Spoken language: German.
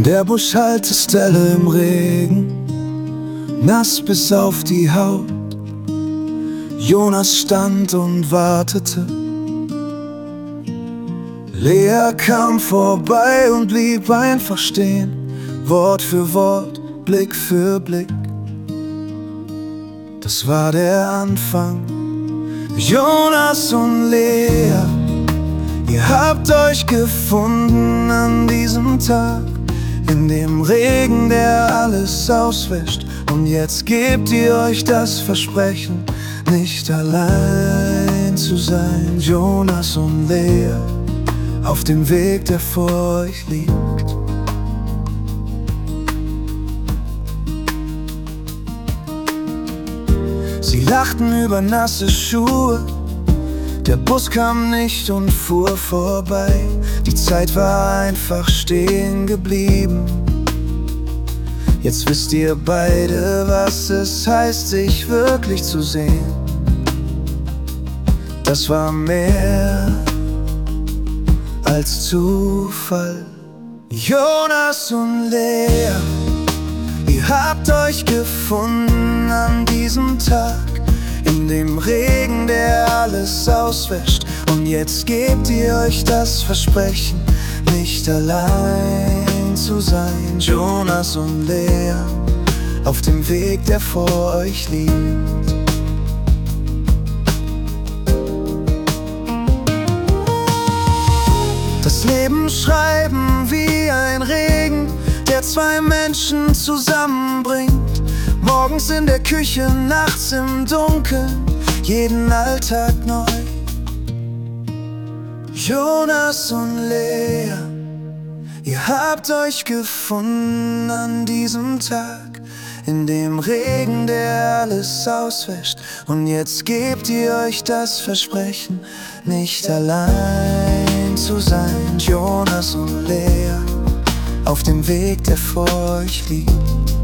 Der Busch Haltestelle im Regen, nass bis auf die Haut. Jonas stand und wartete. Lea kam vorbei und blieb einfach stehen, Wort für Wort, Blick für Blick. Das war der Anfang. Jonas und Lea, ihr habt euch gefunden an diesem Tag, in dem Regen, der alles auswäscht. Und jetzt gebt ihr euch das Versprechen, nicht allein zu sein. Jonas und Lea, auf dem Weg, der vor euch liegt. Sie lachten über nasse Schuhe, der Bus kam nicht und fuhr vorbei. Die Zeit war einfach stehen geblieben. Jetzt wisst ihr beide, was es heißt, sich wirklich zu sehen. Das war mehr als Zufall. Jonas und Lea, ihr habt euch gefunden an diesem Tag, in dem Regen, der alles auswäscht. Und jetzt gebt ihr euch das Versprechen, nicht allein zu sein. Jonas und Lea, auf dem Weg, der vor euch liegt. Das Leben schreiben wie ein Regen, der zwei Menschen zusammenbringt. Morgens in der Küche, nachts im Dunkeln, jeden Alltag neu. Jonas und Lea, ihr habt euch gefunden an diesem Tag, in dem Regen, der alles auswäscht. Und jetzt gebt ihr euch das Versprechen, nicht allein zu sein. Jonas und Lea, auf dem Weg, der vor euch liegt.